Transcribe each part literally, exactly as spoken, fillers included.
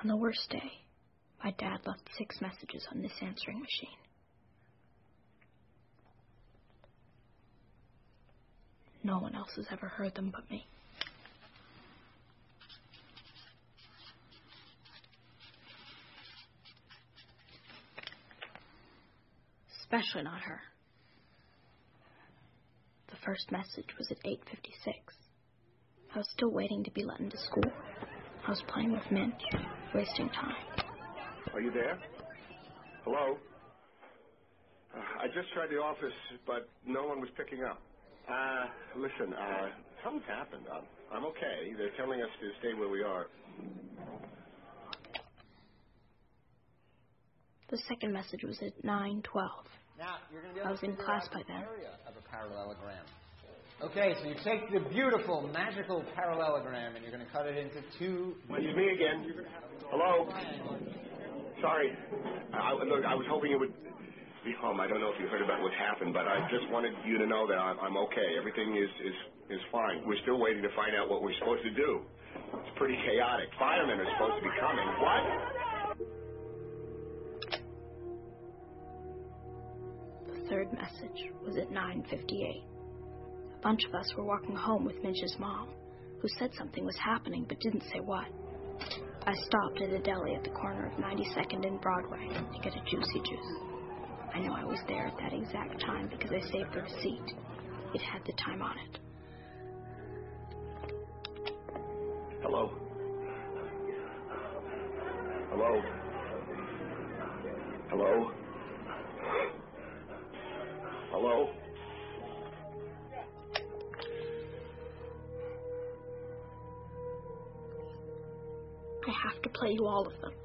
On the worst day, my dad left six messages on this answering machine. No one else has ever heard them but me. Especially not her. The first message was at eight fifty-six. I was still waiting to be let into school. I was playing with Minch, wasting time. Are you there? Hello? Uh, I just tried the office, but no one was picking up. Uh, listen, uh, something's happened. Uh, I'm okay. They're telling us to stay where we are. The second message was at nine twelve. Now, you're going to be I able was to in figure class out by the then. area of a parallelogram. Okay, so you take the beautiful, magical parallelogram and you're going to cut it into two... It's me again. Hello? Sorry. I, look, I was hoping you would be home. I don't know if you heard about what happened, but I just wanted you to know that I'm, I'm okay. Everything is, is, is fine. We're still waiting to find out what we're supposed to do. It's pretty chaotic. Firemen are supposed to be coming. What? The third message was at nine fifty-eight. A bunch of us were walking home with Minch's mom, who said something was happening but didn't say what. I stopped at a deli at the corner of ninety-second and Broadway to get a juicy juice. I know I was there at that exact time because I saved the receipt. It had the time on it. Hello? Hello? Hello? Hello? I have to play you all of them.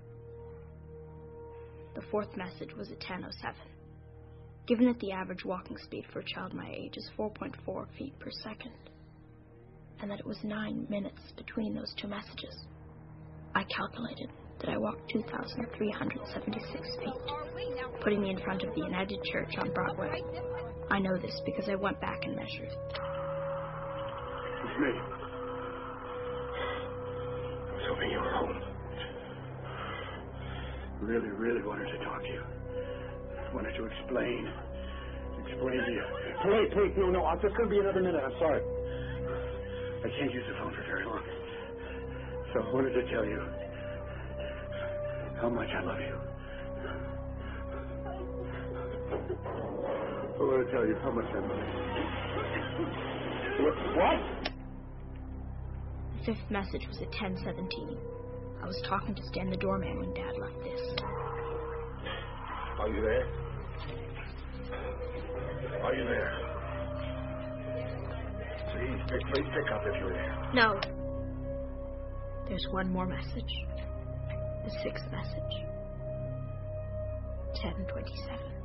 The fourth message was at ten oh seven. Given that the average walking speed for a child my age is four point four feet per second, and that it was nine minutes between those two messages, I calculated that I walked two thousand three hundred seventy-six feet, putting me in front of the United Church on Broadway. I know this because I went back and measured. It's me. I was hoping you were home. Really, really wanted to talk to you. Wanted to explain. Explain to you. Please, please, no, no, it's just going to be another minute. I'm sorry. I can't use the phone for very long. So I wanted to tell you how much I love you. I want to tell you how much I love you. What? What? The fifth message was at ten seventeen. I was talking to Stan the doorman when Dad left this. Are you there? Are you there? Please, pick, please pick up if you're there. No. There's one more message. The sixth message. ten twenty-seven.